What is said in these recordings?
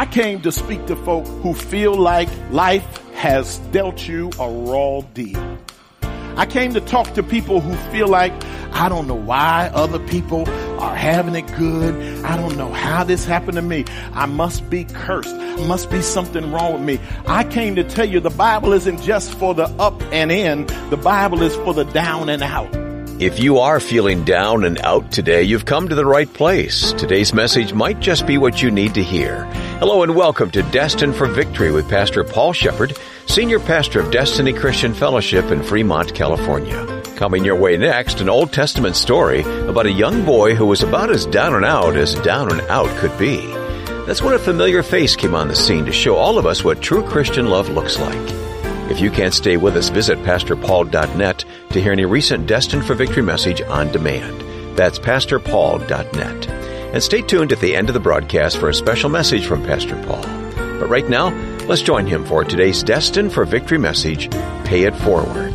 came to speak to folk who feel like life has dealt you a raw deal. I came to talk to people who feel like, I don't know why other people are having it good. I don't know how this happened to me. I must be cursed. Must be something wrong with me. I came to tell you the Bible isn't just for the up and in. The Bible is for the down and out. If you are feeling down and out today, you've come to the right place. Today's message might just be what you need to hear. Hello and welcome to Destined for Victory with Pastor Paul Shepherd, Senior Pastor of Destiny Christian Fellowship in Fremont, California. Coming your way next, an Old Testament story about a young boy who was about as down and out could be. That's when a familiar face came on the scene to show all of us what true Christian love looks like. If you can't stay with us, visit PastorPaul.net to hear any recent Destined for Victory message on demand. That's PastorPaul.net. And stay tuned at the end of the broadcast for a special message from Pastor Paul. But right now, let's join him for today's Destined for Victory message, Pay It Forward.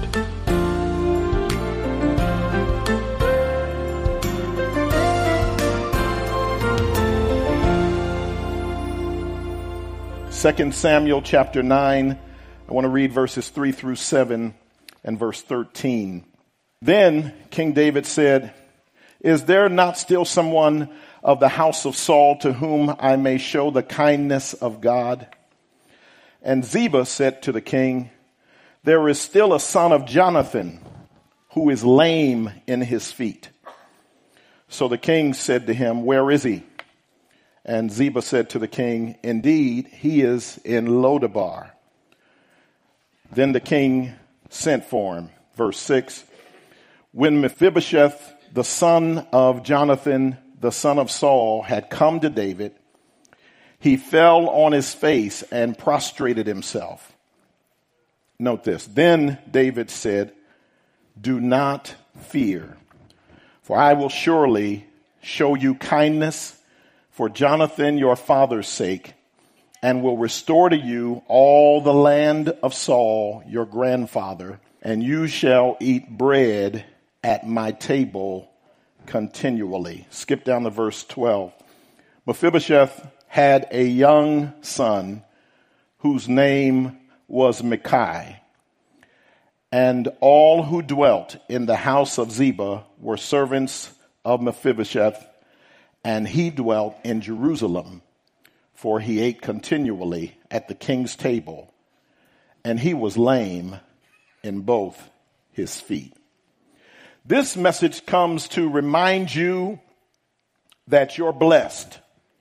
Second Samuel chapter 9. I want to read verses 3 through 7 and verse 13. Then King David said, "Is there not still someone of the house of Saul to whom I may show the kindness of God?" And Ziba said to the king, "There is still a son of Jonathan who is lame in his feet." So the king said to him, "Where is he?" And Ziba said to the king, "Indeed, he is in Lodabar." Then the king sent for him. Verse 6, when Mephibosheth, the son of Jonathan, the son of Saul, had come to David, he fell on his face and prostrated himself. Note this. Then David said, "Do not fear, for I will surely show you kindness for Jonathan your father's sake, and will restore to you all the land of Saul your grandfather, and you shall eat bread at my table continually." Skip down to verse 12. Mephibosheth had a young son whose name was Micah, and all who dwelt in the house of Ziba were servants of Mephibosheth, and he dwelt in Jerusalem, for he ate continually at the king's table, and he was lame in both his feet. This message comes to remind you that you're blessed.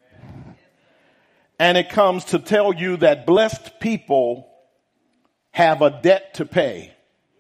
And it comes to tell you that blessed people have a debt to pay.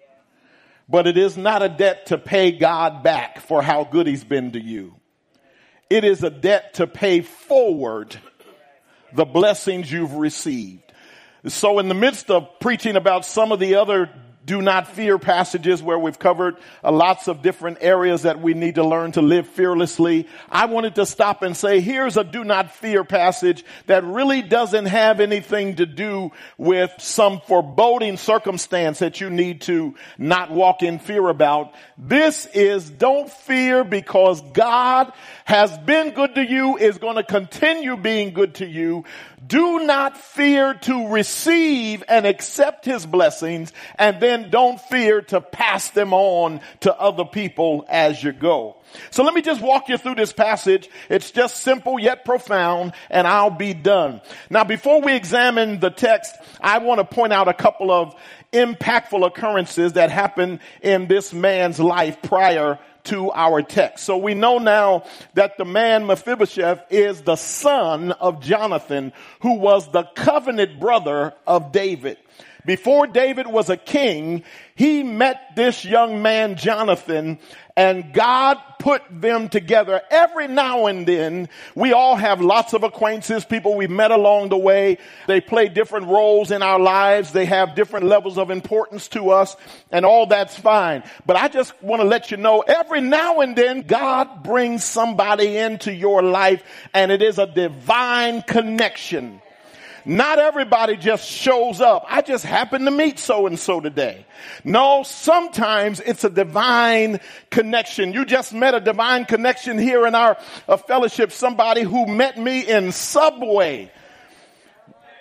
But it is not a debt to pay God back for how good he's been to you. It is a debt to pay forward the blessings you've received. So in the midst of preaching about some of the other do not fear passages where we've covered lots of different areas that we need to learn to live fearlessly, I wanted to stop and say, here's a do not fear passage that really doesn't have anything to do with some foreboding circumstance that you need to not walk in fear about. This is don't fear because God has been good to you, is going to continue being good to you. Do not fear to receive and accept his blessings, and then don't fear to pass them on to other people as you go. So let me just walk you through this passage. It's just simple yet profound, and I'll be done. Now, before we examine the text, I want to point out a couple of impactful occurrences that happened in this man's life prior to our text. So we know now that the man Mephibosheth is the son of Jonathan, who was the covenant brother of David. Before David was a king, he met this young man, Jonathan, and God put them together. Every now and then, we all have lots of acquaintances, people we've met along the way. They play different roles in our lives. They have different levels of importance to us, and all that's fine. But I just want to let you know, every now and then, God brings somebody into your life, and it is a divine connection. Not everybody just shows up. I just happened to meet so-and-so today. No, sometimes it's a divine connection. You just met a divine connection here in our fellowship. Somebody who met me in Subway.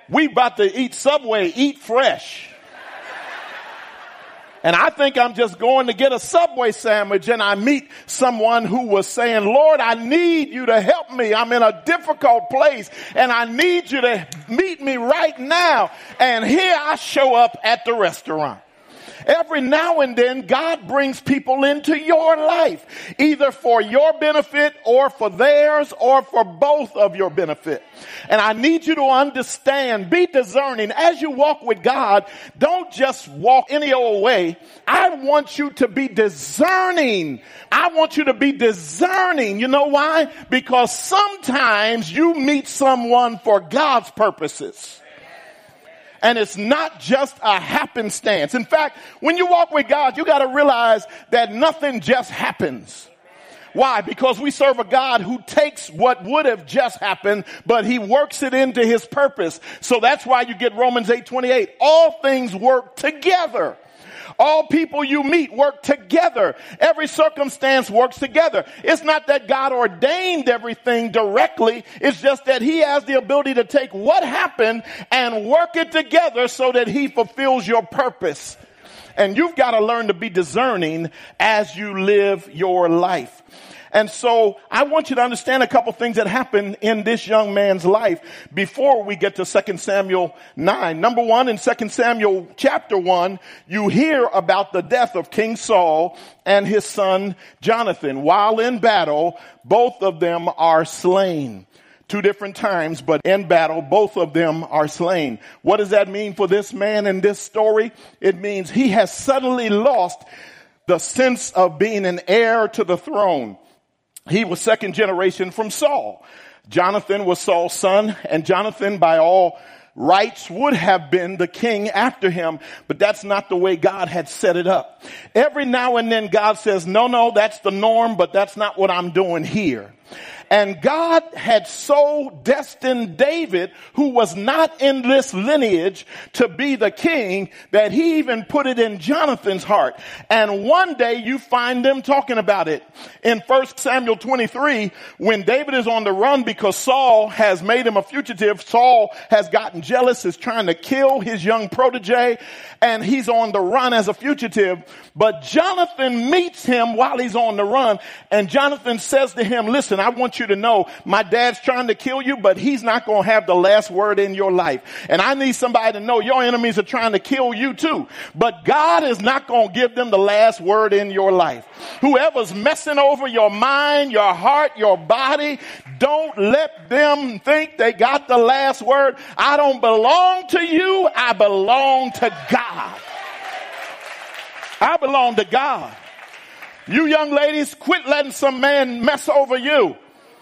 We about to eat Subway, eat fresh. And I think I'm just going to get a Subway sandwich, and I meet someone who was saying, Lord, I need you to help me. I'm in a difficult place and I need you to meet me right now. And here I show up at the restaurant. Every now and then, God brings people into your life, either for your benefit or for theirs or for both of your benefit. And I need you to understand, be discerning. As you walk with God, don't just walk any old way. I want you to be discerning. I want you to be discerning. You know why? Because sometimes you meet someone for God's purposes. And it's not just a happenstance. In fact, when you walk with God, you got to realize that nothing just happens. Why? Because we serve a God who takes what would have just happened, but he works it into his purpose. So that's why you get Romans 8:28. All things work together. All people you meet work together. Every circumstance works together. It's not that God ordained everything directly. It's just that he has the ability to take what happened and work it together so that he fulfills your purpose. And you've got to learn to be discerning as you live your life. And so I want you to understand a couple things that happened in this young man's life before we get to 2 Samuel 9. Number one, in 2 Samuel chapter 1, you hear about the death of King Saul and his son Jonathan. While in battle, both of them are slain. 2 different times, but in battle, both of them are slain. What does that mean for this man in this story? It means he has suddenly lost the sense of being an heir to the throne. He was second generation from Saul. Jonathan was Saul's son, and Jonathan, by all rights, would have been the king after him, but that's not the way God had set it up. Every now and then God says, no, that's the norm, but that's not what I'm doing here. And God had so destined David, who was not in this lineage, to be the king, that he even put it in Jonathan's heart. And one day you find them talking about it. In 1 Samuel 23, when David is on the run because Saul has made him a fugitive, Saul has gotten jealous, is trying to kill his young protege, and he's on the run as a fugitive. But Jonathan meets him while he's on the run, and Jonathan says to him, listen, I want you to know my dad's trying to kill you, but he's not going to have the last word in your life. And I need somebody to know your enemies are trying to kill you too, but God is not going to give them the last word in your life. Whoever's messing over your mind, your heart, your body, don't let them think they got the last word. I don't belong to you. I belong to God. I belong to God. You young ladies, quit letting some man mess over you.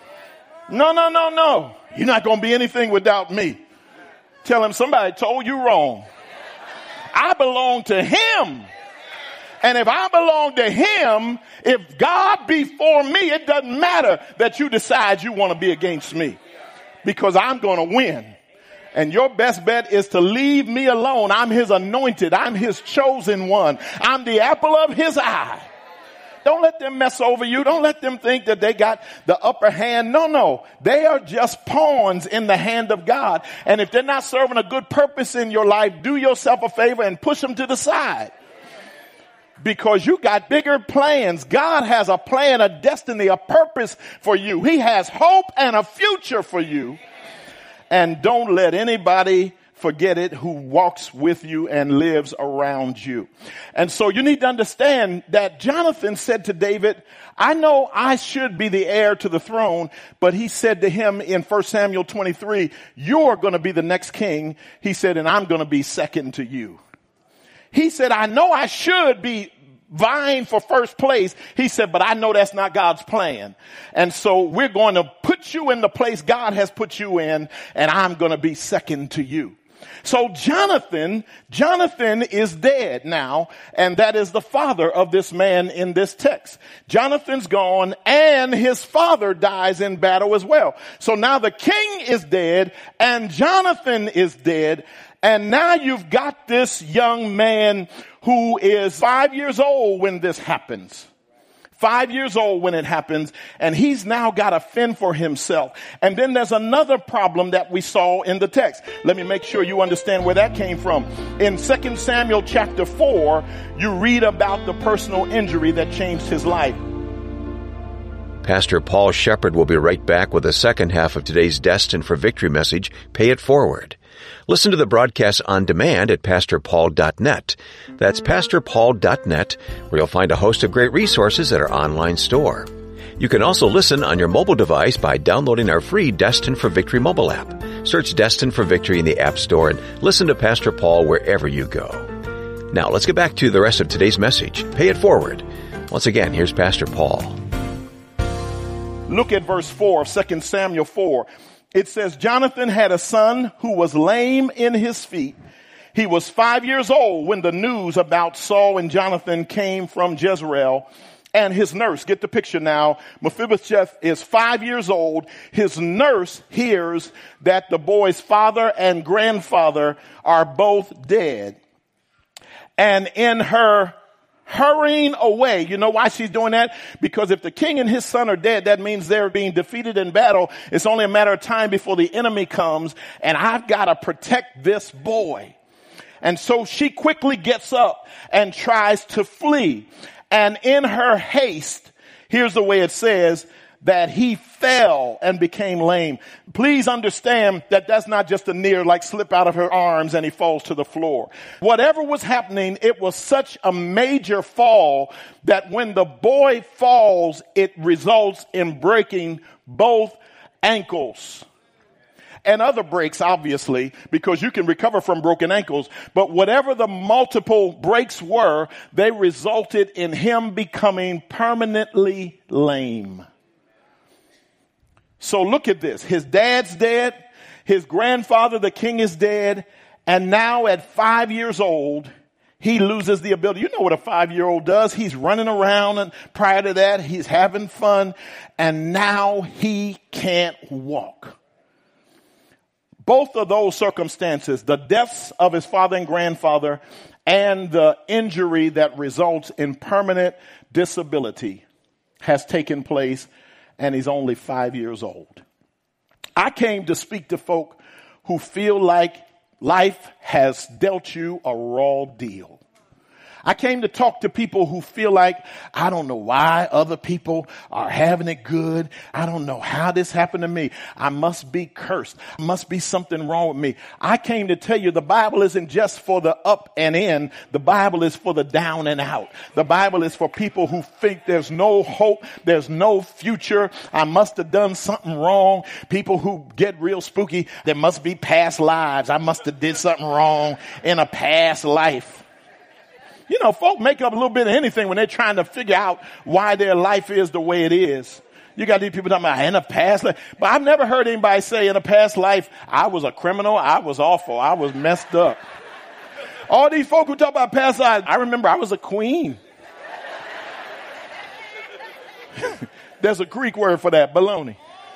No. You're not going to be anything without me. Tell him somebody told you wrong. I belong to him. And if I belong to him, if God be for me, it doesn't matter that you decide you want to be against me, because I'm going to win. And your best bet is to leave me alone. I'm his anointed. I'm his chosen one. I'm the apple of his eye. Don't let them mess over you. Don't let them think that they got the upper hand. No. They are just pawns in the hand of God. And if they're not serving a good purpose in your life, do yourself a favor and push them to the side. Because you got bigger plans. God has a plan, a destiny, a purpose for you. He has hope and a future for you. And don't let anybody forget it who walks with you and lives around you. And so you need to understand that Jonathan said to David, I know I should be the heir to the throne, but he said to him in 1 Samuel 23, you're going to be the next king. He said, and I'm going to be second to you. He said, I know I should be vying for first place. He said, but I know that's not God's plan. And so we're going to put you in the place God has put you in, and I'm going to be second to you. So Jonathan is dead now, and that is the father of this man in this text. Jonathan's gone, and his father dies in battle as well. So now the king is dead, and Jonathan is dead, and now you've got this young man who is 5 years old when this happens. 5 years old when it happens, and he's now got to fend for himself. And then there's another problem that we saw in the text. Let me make sure you understand where that came from. In 2 Samuel chapter 4, you read about the personal injury that changed his life. Pastor Paul Shepherd will be right back with the second half of today's Destined for Victory message, Pay It Forward. Listen to the broadcast on demand at pastorpaul.net. That's pastorpaul.net, where you'll find a host of great resources at our online store. You can also listen on your mobile device by downloading our free Destined for Victory mobile app. Search Destined for Victory in the App Store and listen to Pastor Paul wherever you go. Now, let's get back to the rest of today's message, Pay It Forward. Once again, here's Pastor Paul. Look at verse 4 of 2 Samuel 4. It says, Jonathan had a son who was lame in his feet. He was 5 years old when the news about Saul and Jonathan came from Jezreel. And his nurse, get the picture now, Mephibosheth is 5 years old. His nurse hears that the boy's father and grandfather are both dead. And in her hurrying away. You know why she's doing that? Because if the king and his son are dead, that means they're being defeated in battle. It's only a matter of time before the enemy comes, and I've got to protect this boy. And so she quickly gets up and tries to flee. And in her haste, here's the way it says, that he fell and became lame. Please understand that that's not just a near like slip out of her arms and he falls to the floor. Whatever was happening, it was such a major fall that when the boy falls, it results in breaking both ankles. And other breaks, obviously, because you can recover from broken ankles. But whatever the multiple breaks were, they resulted in him becoming permanently lame. So look at this. His dad's dead. His grandfather, the king, is dead. And now at 5 years old, he loses the ability. You know what a 5-year-old does. He's running around, and prior to that, he's having fun. And now he can't walk. Both of those circumstances, the deaths of his father and grandfather and the injury that results in permanent disability, has taken place. And he's only 5 years old. I came to speak to folk who feel like life has dealt you a raw deal. I came to talk to people who feel like, I don't know why other people are having it good. I don't know how this happened to me. I must be cursed. Must be something wrong with me. I came to tell you the Bible isn't just for the up and in. The Bible is for the down and out. The Bible is for people who think there's no hope. There's no future. I must have done something wrong. People who get real spooky. There must be past lives. I must have did something wrong in a past life. You know, folk make up a little bit of anything when they're trying to figure out why their life is the way it is. You got these people talking about in a past life. But I've never heard anybody say in a past life, I was a criminal, I was awful, I was messed up. All these folk who talk about past lives, I remember I was a queen. There's a Greek word for that, baloney.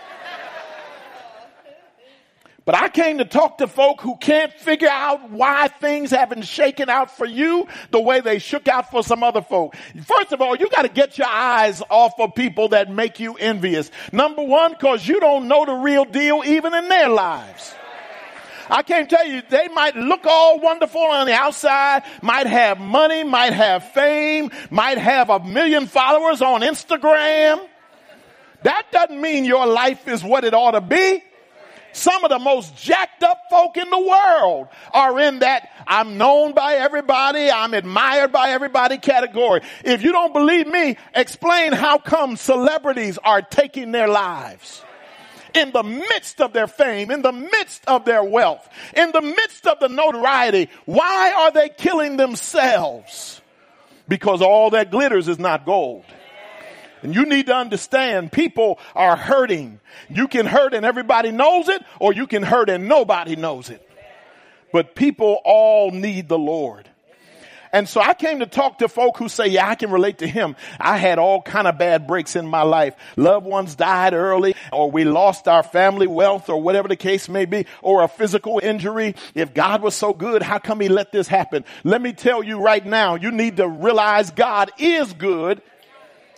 But I came to talk to folk who can't figure out why things haven't shaken out for you the way they shook out for some other folk. First of all, you got to get your eyes off of people that make you envious. Number one, because you don't know the real deal even in their lives. I can't tell you, they might look all wonderful on the outside, might have money, might have fame, might have 1 million followers on Instagram. That doesn't mean your life is what it ought to be. Some of the most jacked up folk in the world are in that I'm known by everybody, I'm admired by everybody category. If you don't believe me, explain how come celebrities are taking their lives. In the midst of their fame, in the midst of their wealth, in the midst of the notoriety, why are they killing themselves? Because all that glitters is not gold. And you need to understand people are hurting. You can hurt and everybody knows it, or you can hurt and nobody knows it. But people all need the Lord. And so I came to talk to folk who say, yeah, I can relate to him. I had all kind of bad breaks in my life. Loved ones died early, or we lost our family wealth, or whatever the case may be, or a physical injury. If God was so good, how come he let this happen? Let me tell you right now, you need to realize God is good.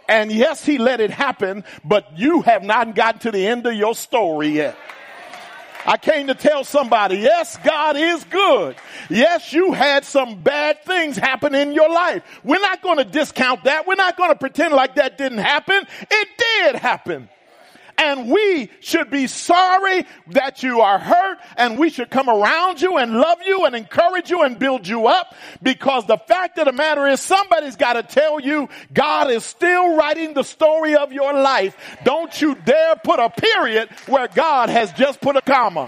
And yes, he let it happen, but you have not gotten to the end of your story yet. I came to tell somebody, yes, God is good. Yes, you had some bad things happen in your life. We're not going to discount that. We're not going to pretend like that didn't happen. It did happen. And we should be sorry that you are hurt, and we should come around you and love you and encourage you and build you up, because the fact of the matter is somebody's got to tell you God is still writing the story of your life. Don't you dare put a period where God has just put a comma.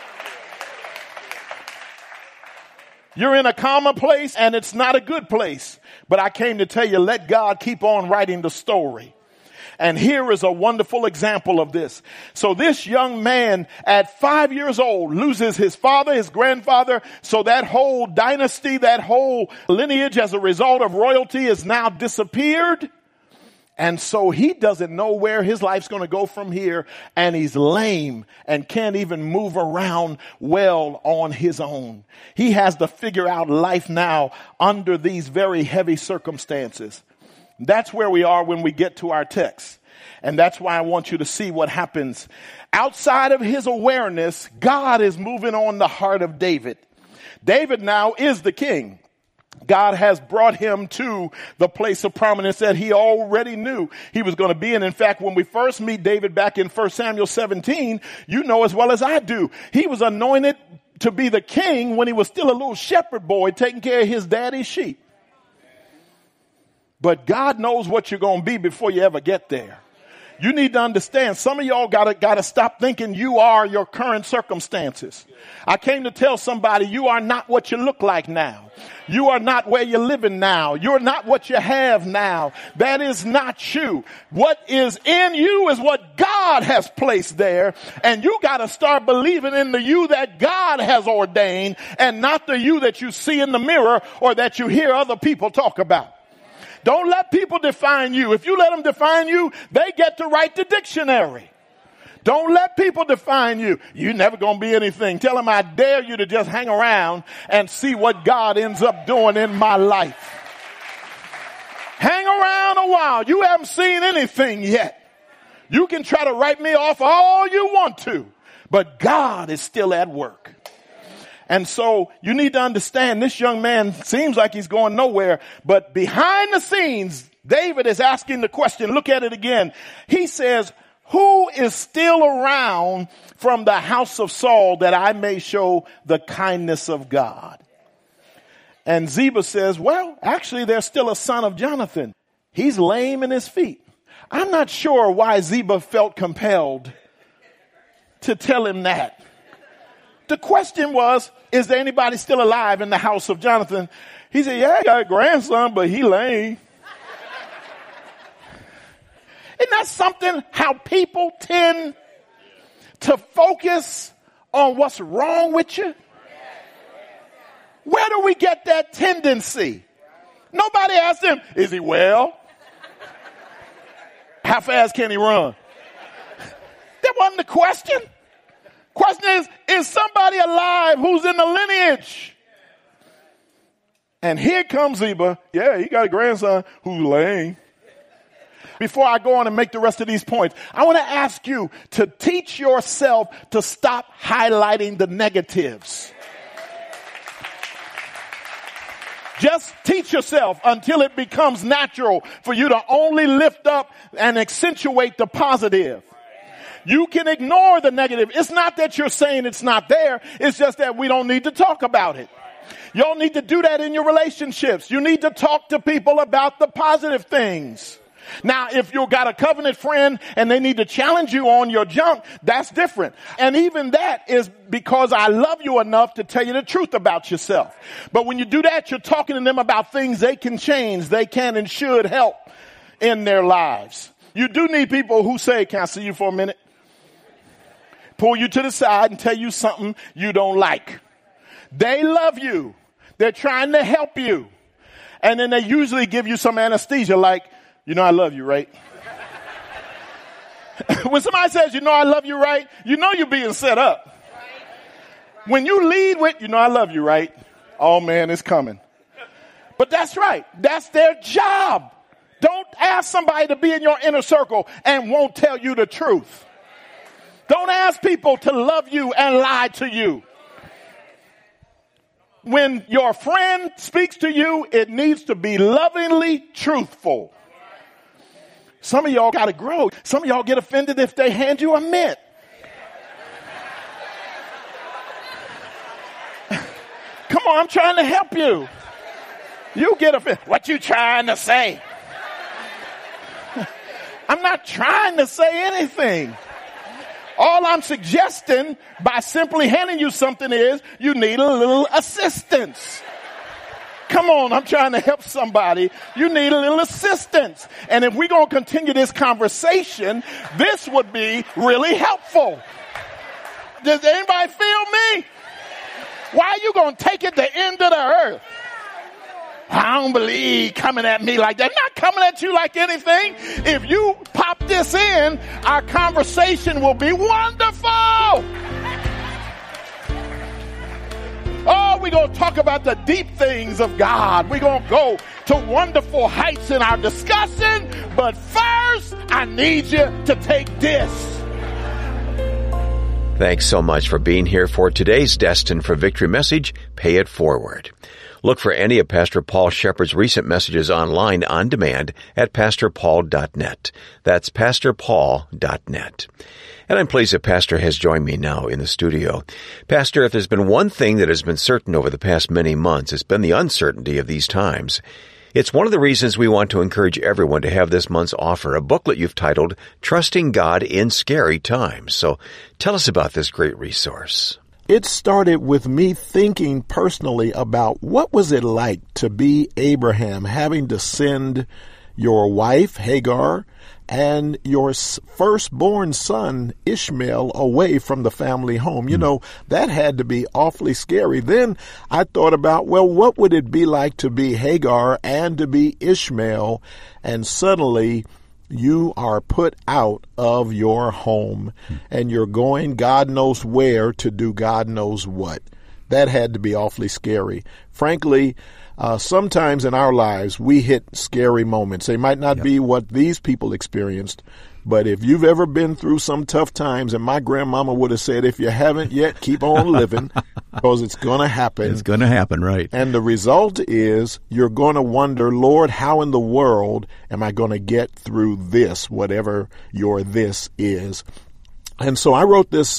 You're in a comma place, and it's not a good place. But I came to tell you, let God keep on writing the story. And here is a wonderful example of this. So this young man at 5 years old loses his father, his grandfather. So that whole dynasty, that whole lineage as a result of royalty is now disappeared. And so he doesn't know where his life's going to go from here. And he's lame and can't even move around well on his own. He has to figure out life now under these very heavy circumstances. That's where we are when we get to our text. And that's why I want you to see what happens. Outside of his awareness, God is moving on the heart of David. David now is the king. God has brought him to the place of prominence that he already knew he was going to be in. In fact, when we first meet David back in 1 Samuel 17, you know as well as I do, he was anointed to be the king when he was still a little shepherd boy taking care of his daddy's sheep. But God knows what you're going to be before you ever get there. You need to understand, some of y'all gotta stop thinking you are your current circumstances. I came to tell somebody you are not what you look like now. You are not where you're living now. You're not what you have now. That is not you. What is in you is what God has placed there. And you gotta start believing in the you that God has ordained, and not the you that you see in the mirror or that you hear other people talk about. Don't let people define you. If you let them define you, they get to write the dictionary. Don't let people define you. You're never going to be anything. Tell them, I dare you to just hang around and see what God ends up doing in my life. Hang around a while. You haven't seen anything yet. You can try to write me off all you want to, but God is still at work. And so you need to understand, this young man seems like he's going nowhere, but behind the scenes, David is asking the question. Look at it again. He says, who is still around from the house of Saul that I may show the kindness of God? And Ziba says, well, actually, there's still a son of Jonathan. He's lame in his feet. I'm not sure why Ziba felt compelled to tell him that. The question was, is there anybody still alive in the house of Jonathan? He said, yeah, I got a grandson, but he lame. Isn't that something, how people tend to focus on what's wrong with you? Where do we get that tendency? Nobody asked him, is he well? How fast can he run? That wasn't the question. Question is somebody alive who's in the lineage? And here comes Ziba. Yeah, he got a grandson who's lame. Before I go on and make the rest of these points, I want to ask you to teach yourself to stop highlighting the negatives. Just teach yourself until it becomes natural for you to only lift up and accentuate the positive. You can ignore the negative. It's not that you're saying it's not there. It's just that we don't need to talk about it. You don't need to do that in your relationships. You need to talk to people about the positive things. Now, if you've got a covenant friend and they need to challenge you on your junk, that's different. And even that is because I love you enough to tell you the truth about yourself. But when you do that, you're talking to them about things they can change, they can and should help in their lives. You do need people who say, can I see you for a minute? Pull you to the side and tell you something you don't like. They love you. They're trying to help you. And then they usually give you some anesthesia like, you know I love you, right? When somebody says, you know I love you, right? You know you're being set up. When you lead with, you know I love you, right? Oh man, it's coming. But that's right. That's their job. Don't ask somebody to be in your inner circle and won't tell you the truth. Don't ask people to love you and lie to you. When your friend speaks to you, it needs to be lovingly truthful. Some of y'all got to grow. Some of y'all get offended if they hand you a mint. Come on, I'm trying to help you. You get offended. What you trying to say? I'm not trying to say anything. All I'm suggesting by simply handing you something is you need a little assistance. Come on, I'm trying to help somebody. You need a little assistance. And if we're going to continue this conversation, this would be really helpful. Does anybody feel me? Why are you going to take it the end of the earth? I don't believe coming at me like that. Not coming at you like anything. If you pop this in, our conversation will be wonderful. Oh, we're going to talk about the deep things of God. We're going to go to wonderful heights in our discussion. But first, I need you to take this. Thanks so much for being here for today's Destined for Victory message, Pay It Forward. Look for any of Pastor Paul Shepherd's recent messages online on demand at pastorpaul.net. That's pastorpaul.net. And I'm pleased that Pastor has joined me now in the studio. Pastor, if there's been one thing that has been certain over the past many months, it's been the uncertainty of these times. It's one of the reasons we want to encourage everyone to have this month's offer, a booklet you've titled, Trusting God in Scary Times. So tell us about this great resource. It started with me thinking personally about what was it like to be Abraham, having to send your wife, Hagar, and your firstborn son, Ishmael, away from the family home. You know, that had to be awfully scary. Then I thought about, well, what would it be like to be Hagar and to be Ishmael, and suddenly you are put out of your home and you're going God knows where to do God knows what. That had to be awfully scary. Frankly, sometimes in our lives, we hit scary moments. They might not be what these people experienced, but if you've ever been through some tough times, and my grandmama would have said, if you haven't yet, keep on living, because it's going to happen. It's going to happen, right. And the result is you're going to wonder, Lord, how in the world am I going to get through this, whatever your this is? And so I wrote this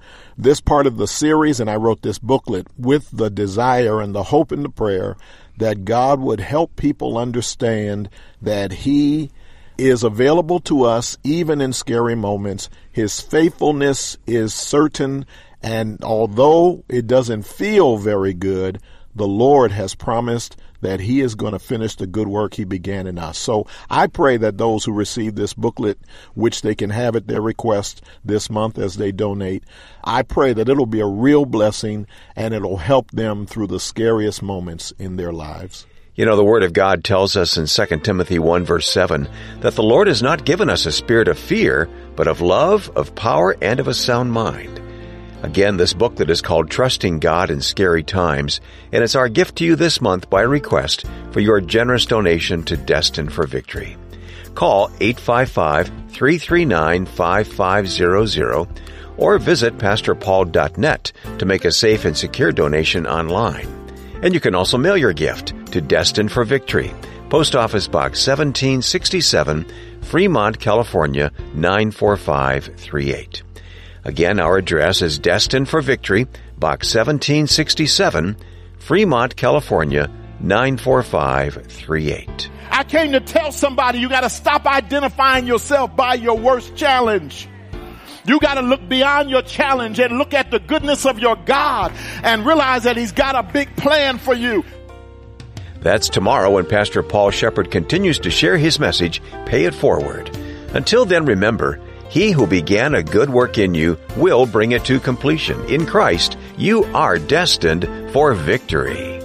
part of the series, and I wrote this booklet with the desire and the hope and the prayer that God would help people understand that He is available to us even in scary moments. His faithfulness is certain, and although it doesn't feel very good, the Lord has promised that He is going to finish the good work He began in us. So I pray that those who receive this booklet, which they can have at their request this month as they donate, I pray that it'll be a real blessing and it'll help them through the scariest moments in their lives. You know, the Word of God tells us in 2 Timothy 1 verse 7 that the Lord has not given us a spirit of fear, but of love, of power, and of a sound mind. Again, this booklet is called Trusting God in Scary Times, and it's our gift to you this month by request for your generous donation to Destined for Victory. Call 855-339-5500 or visit pastorpaul.net to make a safe and secure donation online. And you can also mail your gift to Destined for Victory, Post Office Box 1767, Fremont, California, 94538. Again, our address is Destined for Victory, Box 1767, Fremont, California, 94538. I came to tell somebody you got to stop identifying yourself by your worst challenge. You got to look beyond your challenge and look at the goodness of your God and realize that He's got a big plan for you. That's tomorrow when Pastor Paul Shepherd continues to share his message, Pay It Forward. Until then, remember, He who began a good work in you will bring it to completion. In Christ, you are destined for victory.